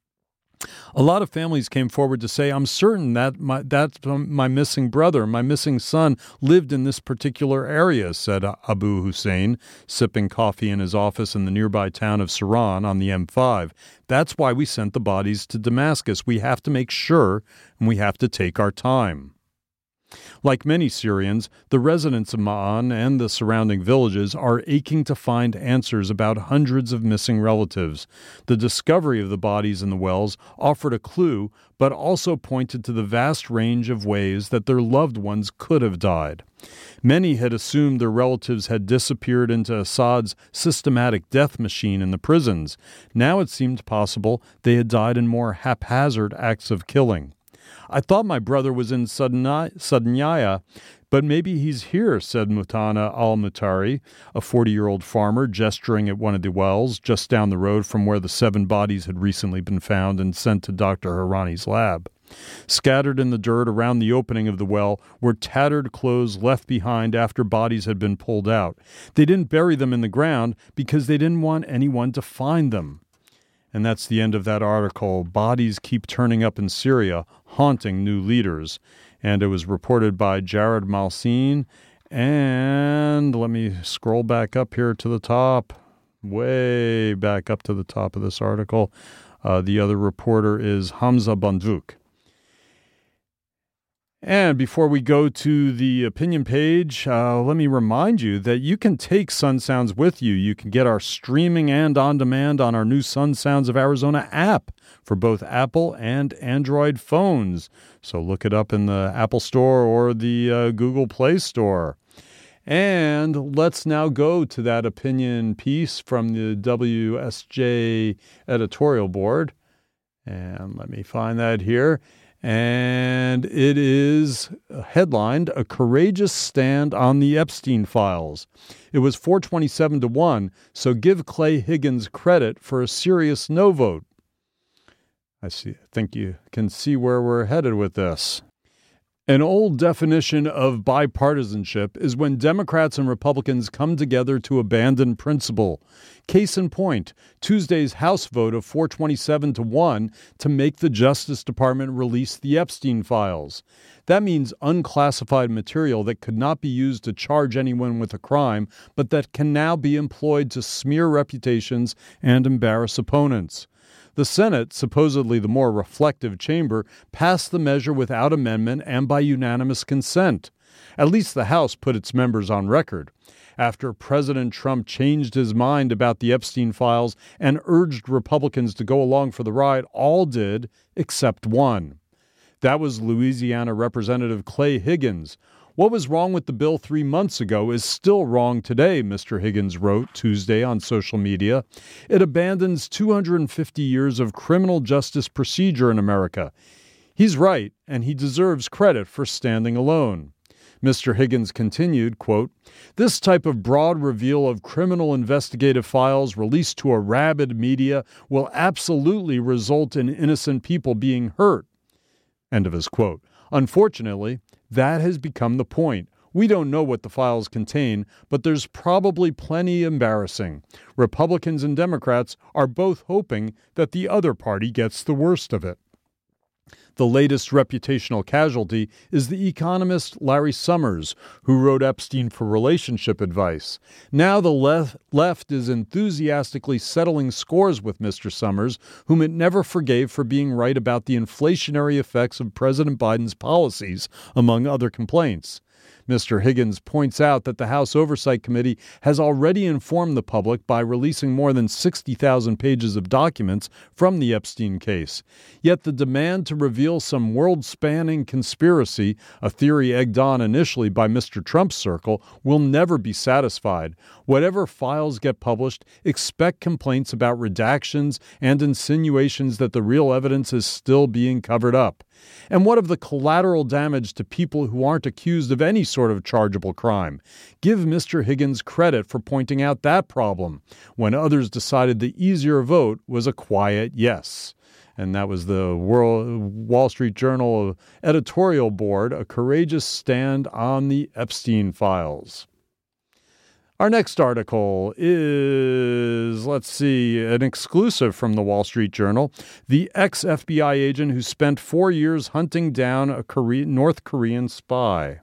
A lot of families came forward to say, I'm certain that my, that's my missing brother, my missing son, lived in this particular area, said Abu Hussein, sipping coffee in his office in the nearby town of Saran on the M five. That's why we sent the bodies to Damascus. We have to make sure, and we have to take our time. Like many Syrians, the residents of Ma'an and the surrounding villages are aching to find answers about hundreds of missing relatives. The discovery of the bodies in the wells offered a clue, but also pointed to the vast range of ways that their loved ones could have died. Many had assumed their relatives had disappeared into Assad's systematic death machine in the prisons. Now it seemed possible they had died in more haphazard acts of killing. I thought my brother was in Sadnaya, but maybe he's here, said Mutana al-Mutari, a forty-year-old farmer gesturing at one of the wells just down the road from where the seven bodies had recently been found and sent to Doctor Hourani's lab. Scattered in the dirt around the opening of the well were tattered clothes left behind after bodies had been pulled out. They didn't bury them in the ground because they didn't want anyone to find them. And that's the end of that article. Bodies keep turning up in Syria, haunting new leaders. And it was reported by Jared Malsine. And let me scroll back up here to the top, way back up to the top of this article. Uh, the other reporter is Hamza Bandvouk. And before we go to the opinion page, uh, let me remind you that you can take Sun Sounds with you. You can get our streaming and on demand on our new Sun Sounds of Arizona app for both Apple and Android phones. So look it up in the Apple Store or the uh, Google Play Store. And let's now go to that opinion piece from the W S J editorial board. And let me find that here. And it is headlined, "A Courageous Stand on the Epstein Files." It was four twenty-seven to one, so give Clay Higgins credit for a serious no vote. I see. I think you can see where we're headed with this. An old definition of bipartisanship is when Democrats and Republicans come together to abandon principle. Case in point, Tuesday's House vote of four twenty-seven to one to make the Justice Department release the Epstein files. That means unclassified material that could not be used to charge anyone with a crime, but that can now be employed to smear reputations and embarrass opponents. The Senate, supposedly the more reflective chamber, passed the measure without amendment and by unanimous consent. At least the House put its members on record. After President Trump changed his mind about the Epstein files and urged Republicans to go along for the ride, all did except one. That was Louisiana Representative Clay Higgins. What was wrong with the bill three months ago is still wrong today, Mister Higgins wrote Tuesday on social media. It abandons two hundred fifty years of criminal justice procedure in America. He's right, and he deserves credit for standing alone. Mister Higgins continued, quote, "This type of broad reveal of criminal investigative files released to a rabid media will absolutely result in innocent people being hurt." End of his quote. Unfortunately, that has become the point. We don't know what the files contain, but there's probably plenty embarrassing. Republicans and Democrats are both hoping that the other party gets the worst of it. The latest reputational casualty is the economist Larry Summers, who wrote Epstein for relationship advice. Now the left, left is enthusiastically settling scores with Mister Summers, whom it never forgave for being right about the inflationary effects of President Biden's policies, among other complaints. Mister Higgins points out that the House Oversight Committee has already informed the public by releasing more than sixty thousand pages of documents from the Epstein case. Yet the demand to reveal some world-spanning conspiracy, a theory egged on initially by Mister Trump's circle, will never be satisfied. Whatever files get published, expect complaints about redactions and insinuations that the real evidence is still being covered up. And what of the collateral damage to people who aren't accused of any sort of chargeable crime? Give Mister Higgins credit for pointing out that problem, when others decided the easier vote was a quiet yes. And that was the World, Wall Street Journal editorial board, a courageous stand on the Epstein files. Our next article is, let's see, an exclusive from the Wall Street Journal. The ex-F B I agent who spent four years hunting down a Korean, North Korean spy.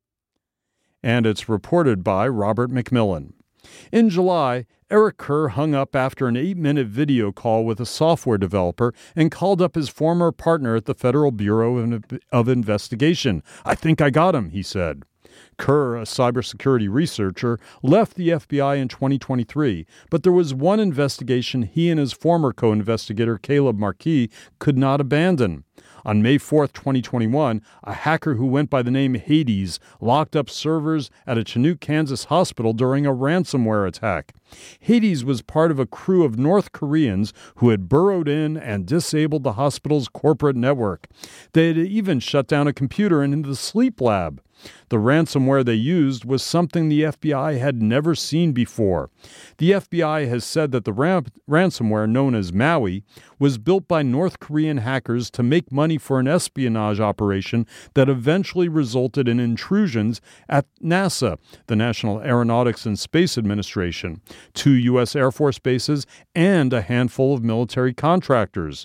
And it's reported by Robert McMillan. In July, Eric Kerr hung up after an eight-minute video call with a software developer and called up his former partner at the Federal Bureau of Investigation. "I think I got him," he said. Kerr, a cybersecurity researcher, left the F B I in twenty twenty-three, but there was one investigation he and his former co-investigator, Caleb Marquis, could not abandon. On May fourth, twenty twenty-one, a hacker who went by the name Hades locked up servers at a Chinook, Kansas hospital during a ransomware attack. Hades was part of a crew of North Koreans who had burrowed in and disabled the hospital's corporate network. They had even shut down a computer in the sleep lab. The ransomware they used was something the F B I had never seen before. The F B I has said that the ram- ransomware, known as Maui, was built by North Korean hackers to make money for an espionage operation that eventually resulted in intrusions at NASA, the National Aeronautics and Space Administration, two U S Air Force bases, and a handful of military contractors.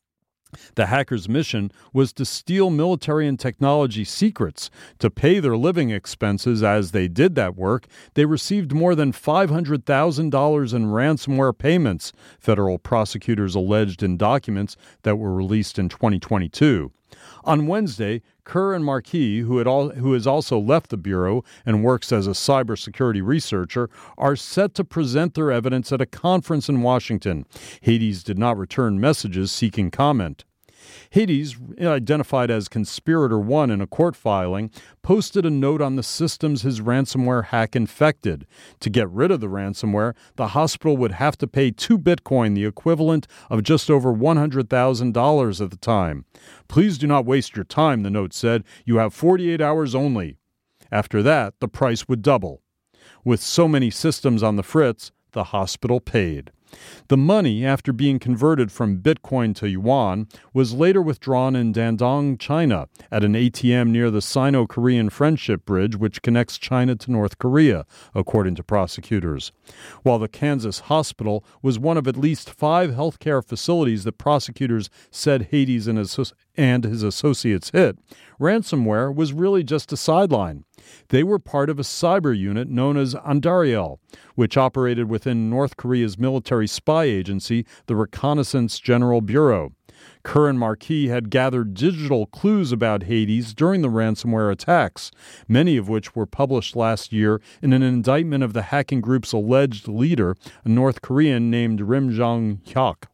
The hackers' mission was to steal military and technology secrets. To pay their living expenses as they did that work, they received more than five hundred thousand dollars in ransomware payments, federal prosecutors alleged in documents that were released in twenty twenty-two. On Wednesday, Kerr and Markey, who, had all, who has also left the Bureau and works as a cybersecurity researcher, are set to present their evidence at a conference in Washington. Hades did not return messages seeking comment. Hades, identified as Conspirator One in a court filing, posted a note on the systems his ransomware hack infected. To get rid of the ransomware, the hospital would have to pay two Bitcoin, the equivalent of just over one hundred thousand dollars at the time. Please do not waste your time, the note said. You have forty-eight hours only. After that, the price would double. With so many systems on the fritz, the hospital paid. The money, after being converted from Bitcoin to yuan, was later withdrawn in Dandong, China, at an A T M near the Sino-Korean Friendship Bridge, which connects China to North Korea, according to prosecutors. While the Kansas hospital was one of at least five healthcare facilities that prosecutors said Hades and his, and his associates hit, ransomware was really just a sideline. They were part of a cyber unit known as Andariel, which operated within North Korea's military spy agency, the Reconnaissance General Bureau. Kerr and Markey had gathered digital clues about Hades during the ransomware attacks, many of which were published last year in an indictment of the hacking group's alleged leader, a North Korean named Rim Jong-hyuk.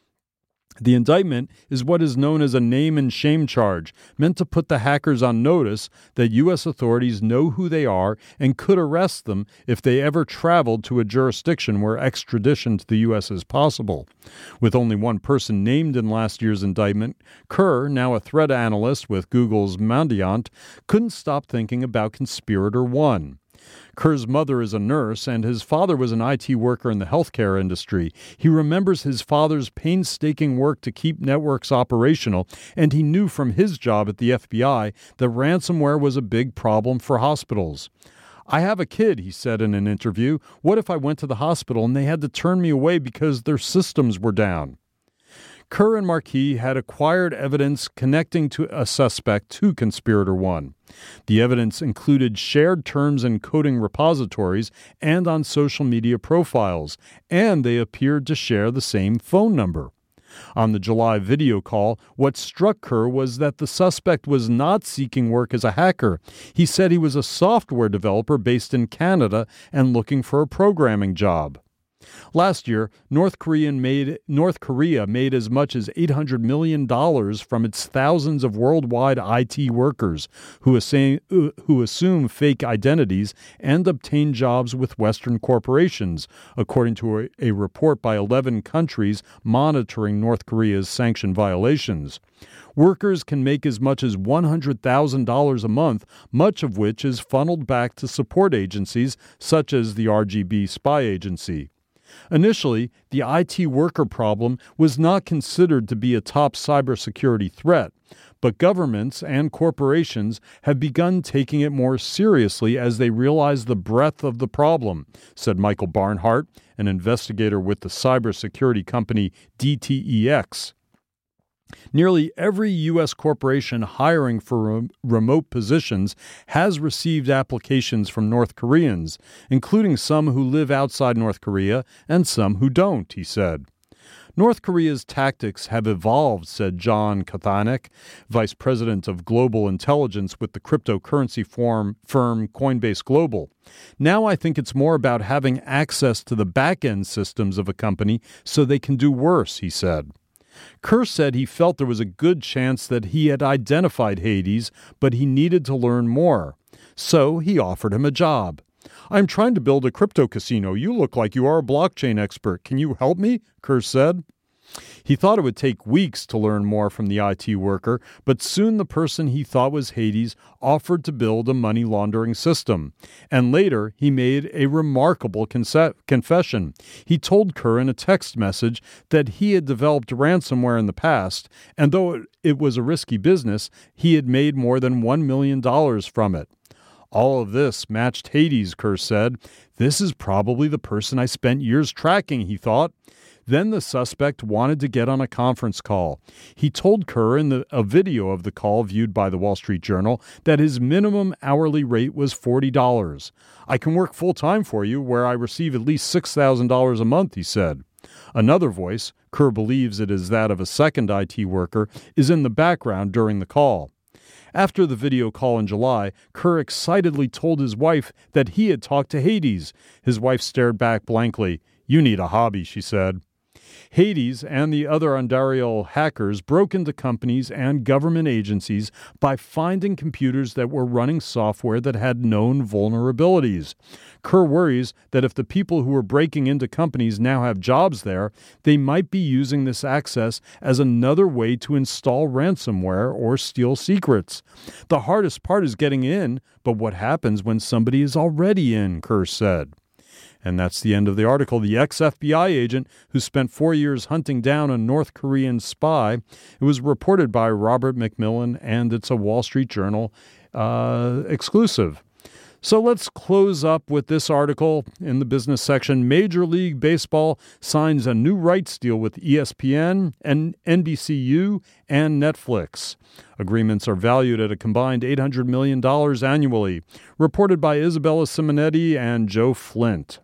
The indictment is what is known as a name and shame charge, meant to put the hackers on notice that U S authorities know who they are and could arrest them if they ever traveled to a jurisdiction where extradition to the U S is possible. With only one person named in last year's indictment, Kerr, now a threat analyst with Google's Mandiant, couldn't stop thinking about Conspirator One. Kerr's mother is a nurse, and his father was an I T worker in the healthcare industry. He remembers his father's painstaking work to keep networks operational, and he knew from his job at the F B I that ransomware was a big problem for hospitals. I have a kid, he said in an interview. What if I went to the hospital and they had to turn me away because their systems were down? Kerr and Markey had acquired evidence connecting to a suspect to Conspirator One. The evidence included shared terms in coding repositories and on social media profiles, and they appeared to share the same phone number. On the July video call, what struck Kerr was that the suspect was not seeking work as a hacker. He said he was a software developer based in Canada and looking for a programming job. Last year, North Korean made, North Korea made as much as eight hundred million dollars from its thousands of worldwide I T workers who assume, who assume fake identities and obtain jobs with Western corporations, according to a, a report by eleven countries monitoring North Korea's sanction violations. Workers can make as much as one hundred thousand dollars a month, much of which is funneled back to support agencies such as the R G B spy agency. Initially, the I T worker problem was not considered to be a top cybersecurity threat, but governments and corporations have begun taking it more seriously as they realize the breadth of the problem, said Michael Barnhart, an investigator with the cybersecurity company D T E X. Nearly every U S corporation hiring for re- remote positions has received applications from North Koreans, including some who live outside North Korea and some who don't, he said. North Korea's tactics have evolved, said John Kathanek, vice president of global intelligence with the cryptocurrency firm, firm Coinbase Global. Now I think it's more about having access to the back-end systems of a company so they can do worse, he said. Kerr said he felt there was a good chance that he had identified Hades, but he needed to learn more. So he offered him a job. "I'm trying to build a crypto casino. You look like you are a blockchain expert. Can you help me?" Kerr said. He thought it would take weeks to learn more from the I T worker, but soon the person he thought was Hades offered to build a money laundering system. And later, he made a remarkable conce- confession. He told Kerr in a text message that he had developed ransomware in the past, and though it, it was a risky business, he had made more than one million dollars from it. All of this matched Hades, Kerr said. "This is probably the person I spent years tracking," he thought. Then the suspect wanted to get on a conference call. He told Kerr in the, a video of the call viewed by the Wall Street Journal that his minimum hourly rate was forty dollars. "I can work full-time for you where I receive at least six thousand dollars a month," he said. Another voice, Kerr believes it is that of a second I T worker, is in the background during the call. After the video call in July, Kerr excitedly told his wife that he had talked to Hades. His wife stared back blankly. "You need a hobby," she said. Hades and the other Andariel hackers broke into companies and government agencies by finding computers that were running software that had known vulnerabilities. Kerr worries that if the people who were breaking into companies now have jobs there, they might be using this access as another way to install ransomware or steal secrets. "The hardest part is getting in, but what happens when somebody is already in?" Kerr said. And that's the end of the article. The ex-F B I agent who spent four years hunting down a North Korean spy. It was reported by Robert McMillan, and it's a Wall Street Journal uh, exclusive. So let's close up with this article in the business section. Major League Baseball signs a new rights deal with E S P N and N B C U and Netflix. Agreements are valued at a combined eight hundred million dollars annually. Reported by Isabella Simonetti and Joe Flint.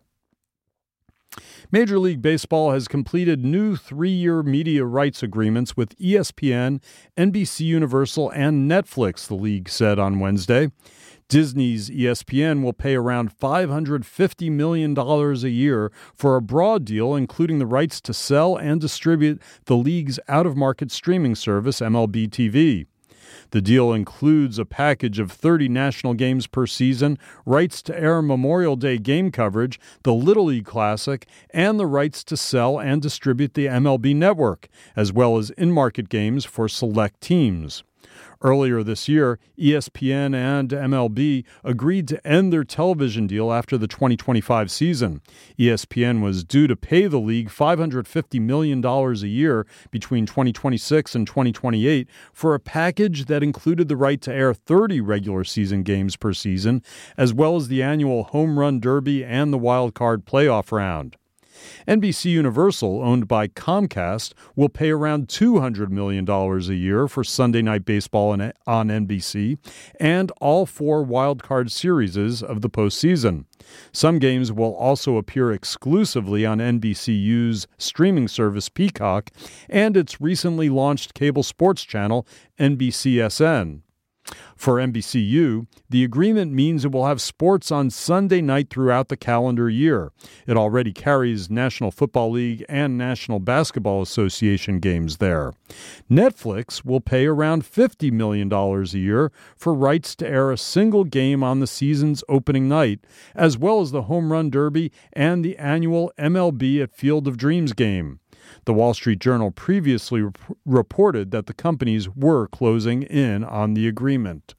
Major League Baseball has completed new three-year media rights agreements with E S P N, N B C Universal, and Netflix, the league said on Wednesday. Disney's E S P N will pay around five hundred fifty million dollars a year for a broad deal, including the rights to sell and distribute the league's out-of-market streaming service, M L B T V. The deal includes a package of thirty national games per season, rights to air Memorial Day game coverage, the Little League Classic, and the rights to sell and distribute the M L B Network, as well as in-market games for select teams. Earlier this year, E S P N and M L B agreed to end their television deal after the twenty twenty-five season. E S P N was due to pay the league five hundred fifty million dollars a year between twenty twenty-six and twenty twenty-eight for a package that included the right to air thirty regular season games per season, as well as the annual Home Run Derby and the Wild Card playoff round. N B C Universal, owned by Comcast, will pay around two hundred million dollars a year for Sunday Night Baseball on N B C and all four wildcard series of the postseason. Some games will also appear exclusively on N B C U's streaming service Peacock and its recently launched cable sports channel N B C S N. For N B C U, the agreement means it will have sports on Sunday night throughout the calendar year. It already carries National Football League and National Basketball Association games there. Netflix will pay around fifty million dollars a year for rights to air a single game on the season's opening night, as well as the Home Run Derby and the annual M L B at Field of Dreams game. The Wall Street Journal previously rep- reported that the companies were closing in on the agreement.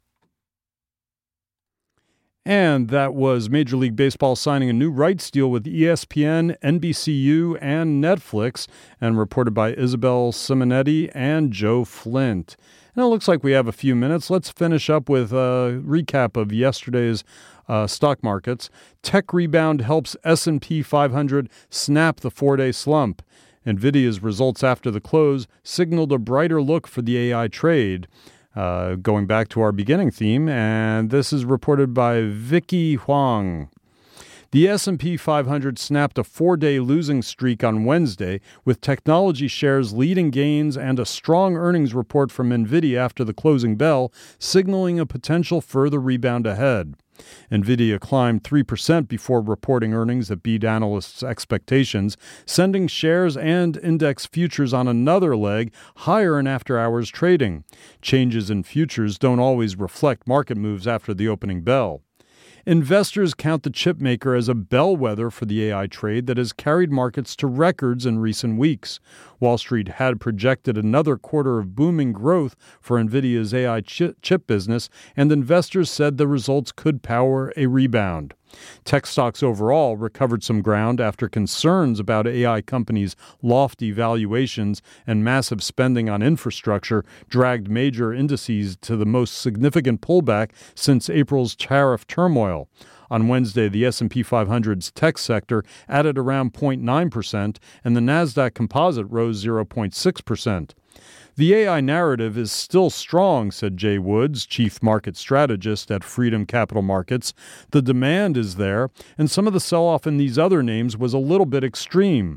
And that was Major League Baseball signing a new rights deal with E S P N, N B C U, and Netflix, and reported by Isabel Simonetti and Joe Flint. And it looks like we have a few minutes. Let's finish up with a recap of yesterday's uh, stock markets. Tech rebound helps S and P five hundred snap the four-day slump. NVIDIA's results after the close signaled a brighter look for the A I trade. Uh, going back to our beginning theme, and this is reported by Vicky Huang. The S and P five hundred snapped a four-day losing streak on Wednesday, with technology shares leading gains and a strong earnings report from NVIDIA after the closing bell, signaling a potential further rebound ahead. NVIDIA climbed three percent before reporting earnings that beat analysts' expectations, sending shares and index futures on another leg higher in after-hours trading. Changes in futures don't always reflect market moves after the opening bell. Investors count the chipmaker as a bellwether for the A I trade that has carried markets to records in recent weeks. Wall Street had projected another quarter of booming growth for NVIDIA's A I chip business, and investors said the results could power a rebound. Tech stocks overall recovered some ground after concerns about A I companies' lofty valuations and massive spending on infrastructure dragged major indices to the most significant pullback since April's tariff turmoil. On Wednesday, the S and P five hundred's tech sector added around zero point nine percent, and the Nasdaq Composite rose zero point six percent. The A I narrative is still strong, said Jay Woods, chief market strategist at Freedom Capital Markets. The demand is there, and some of the sell-off in these other names was a little bit extreme.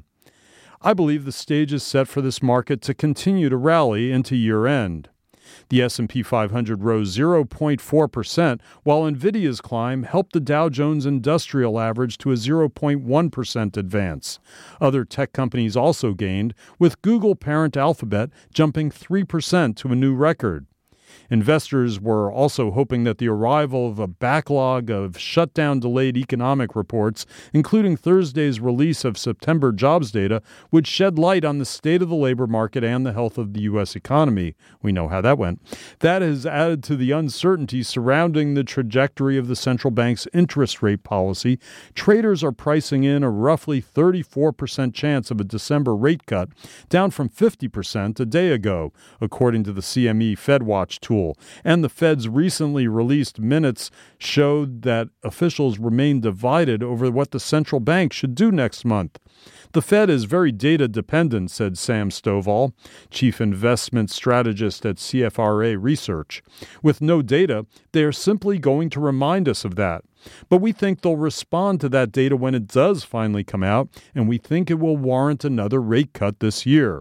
I believe the stage is set for this market to continue to rally into year-end. The S and P five hundred rose zero point four percent, while NVIDIA's climb helped the Dow Jones Industrial Average to a zero point one percent advance. Other tech companies also gained, with Google parent Alphabet jumping three percent to a new record. Investors were also hoping that the arrival of a backlog of shutdown-delayed economic reports, including Thursday's release of September jobs data, would shed light on the state of the labor market and the health of the U S economy. We know how that went. That has added to the uncertainty surrounding the trajectory of the central bank's interest rate policy. Traders are pricing in a roughly thirty-four percent chance of a December rate cut, down from fifty percent a day ago, according to the C M E FedWatch tool. And the Fed's recently released minutes showed that officials remain divided over what the central bank should do next month. The Fed is very data dependent, said Sam Stovall, chief investment strategist at C F R A Research. With no data, they are simply going to remind us of that. But we think they'll respond to that data when it does finally come out, and we think it will warrant another rate cut this year.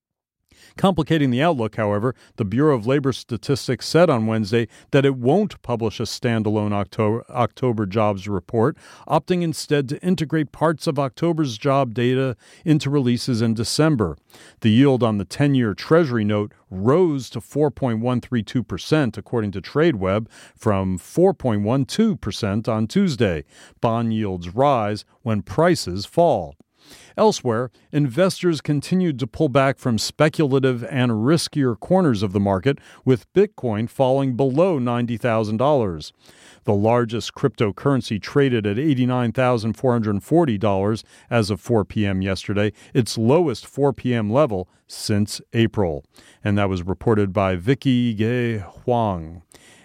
Complicating the outlook, however, the Bureau of Labor Statistics said on Wednesday that it won't publish a standalone October, October jobs report, opting instead to integrate parts of October's job data into releases in December. The yield on the ten-year Treasury note rose to four point one three two percent, according to TradeWeb, from four point one two percent on Tuesday. Bond yields rise when prices fall. Elsewhere, investors continued to pull back from speculative and riskier corners of the market, with Bitcoin falling below ninety thousand dollars. The largest cryptocurrency traded at eighty-nine thousand four hundred forty dollars as of four p.m. yesterday, its lowest four p.m. level since April. And that was reported by Vicky Ge Huang.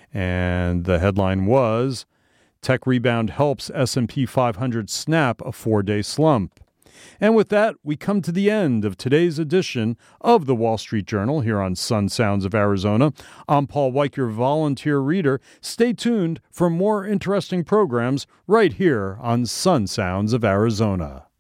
And the headline was, Tech Rebound Helps S and P five hundred Snap a Four-Day Slump. And with that, we come to the end of today's edition of the Wall Street Journal here on Sun Sounds of Arizona. I'm Paul Weick, your volunteer reader. Stay tuned for more interesting programs right here on Sun Sounds of Arizona.